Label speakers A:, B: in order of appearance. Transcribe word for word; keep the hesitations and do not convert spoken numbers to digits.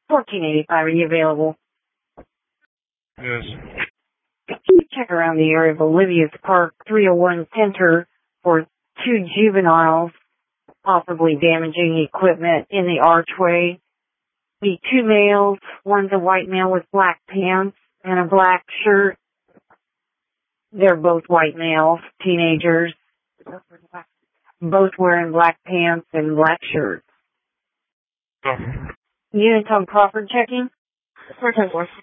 A: fourteen eighty-five, are you available?
B: Yes.
A: Can you check around the area of Olivia's Park, three oh one Center, for two juveniles possibly damaging equipment in the archway? The two males, one's a white male with black pants and a black shirt. They're both white males, teenagers, both wearing black pants and black shirts.
B: Oh.
A: Units on Crawford checking?
C: four ten four.